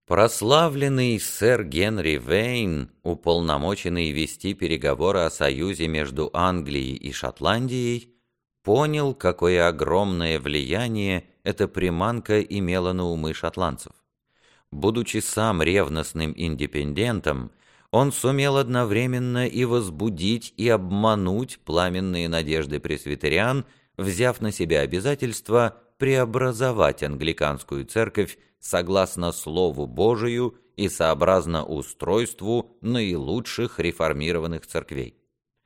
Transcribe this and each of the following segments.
Прославленный сэр Генри Вейн, уполномоченный вести переговоры о союзе между Англией и Шотландией, понял, какое огромное влияние эта приманка имела на умы шотландцев. Будучи сам ревностным индепендентом, он сумел одновременно и возбудить, и обмануть пламенные надежды пресвитериан, взяв на себя обязательство преобразовать англиканскую церковь согласно Слову Божию и сообразно устройству наилучших реформированных церквей.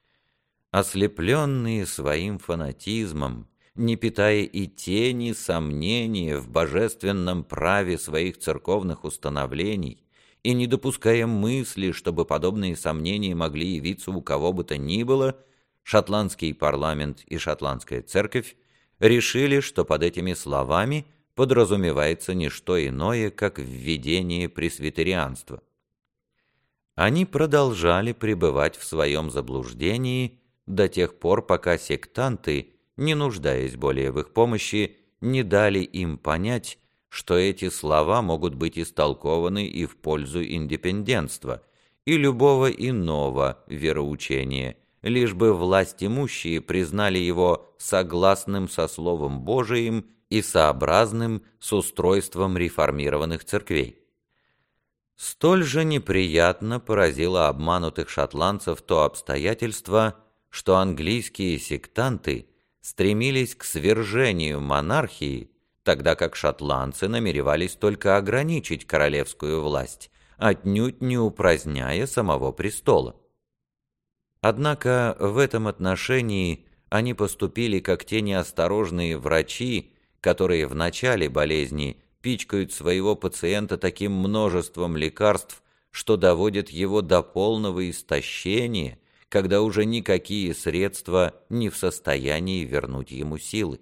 Ослепленные своим фанатизмом, не питая и тени сомнения в божественном праве своих церковных установлений и не допуская мысли, чтобы подобные сомнения могли явиться у кого бы то ни было, шотландский парламент и шотландская церковь решили, что под этими словами подразумевается не что иное, как введение пресвитерианства. Они продолжали пребывать в своем заблуждении до тех пор, пока сектанты, не нуждаясь более в их помощи, не дали им понять, что эти слова могут быть истолкованы и в пользу индепендентства и любого иного вероучения, лишь бы власть имущие признали его согласным со Словом Божиим и сообразным с устройством реформированных церквей. Столь же неприятно поразило обманутых шотландцев то обстоятельство, что английские сектанты стремились к свержению монархии, тогда как шотландцы намеревались только ограничить королевскую власть, отнюдь не упраздняя самого престола. Однако в этом отношении они поступили как те неосторожные врачи, которые в начале болезни пичкают своего пациента таким множеством лекарств, что доводят его до полного истощения, когда уже никакие средства не в состоянии вернуть ему силы.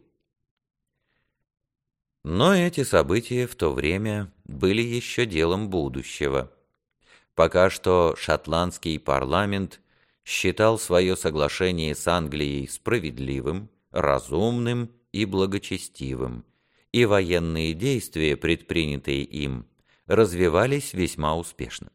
Но эти события в то время были еще делом будущего. Пока что шотландский парламент считал свое соглашение с Англией справедливым, разумным и благочестивым, и военные действия, предпринятые им, развивались весьма успешно.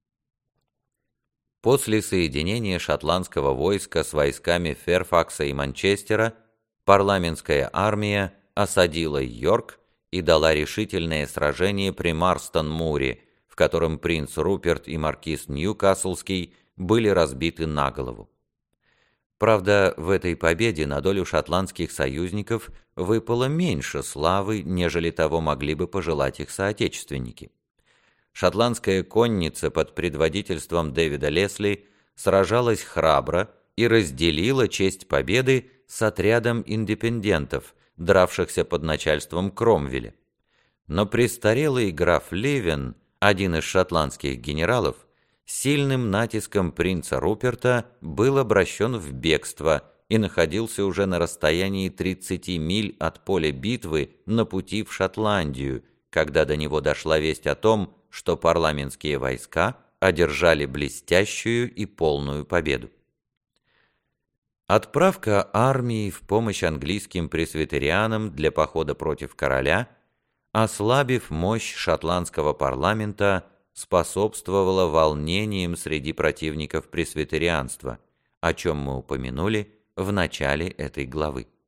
После соединения шотландского войска с войсками Ферфакса и Манчестера парламентская армия осадила Йорк и дала решительное сражение при Марстон-Муре, в котором принц Руперт и маркиз Ньюкаслский были разбиты на голову. Правда, в этой победе на долю шотландских союзников выпало меньше славы, нежели того могли бы пожелать их соотечественники. Шотландская конница под предводительством Дэвида Лесли сражалась храбро и разделила честь победы с отрядом индепендентов, дравшихся под начальством Кромвеля. Но престарелый граф Ливен, один из шотландских генералов, сильным натиском принца Руперта был обращен в бегство и находился уже на расстоянии 30 миль от поля битвы на пути в Шотландию, когда до него дошла весть о том, что парламентские войска одержали блестящую и полную победу. Отправка армии в помощь английским пресвитерианам для похода против короля, ослабив мощь шотландского парламента, способствовала волнениям среди противников пресвитерианства, о чем мы упомянули в начале этой главы.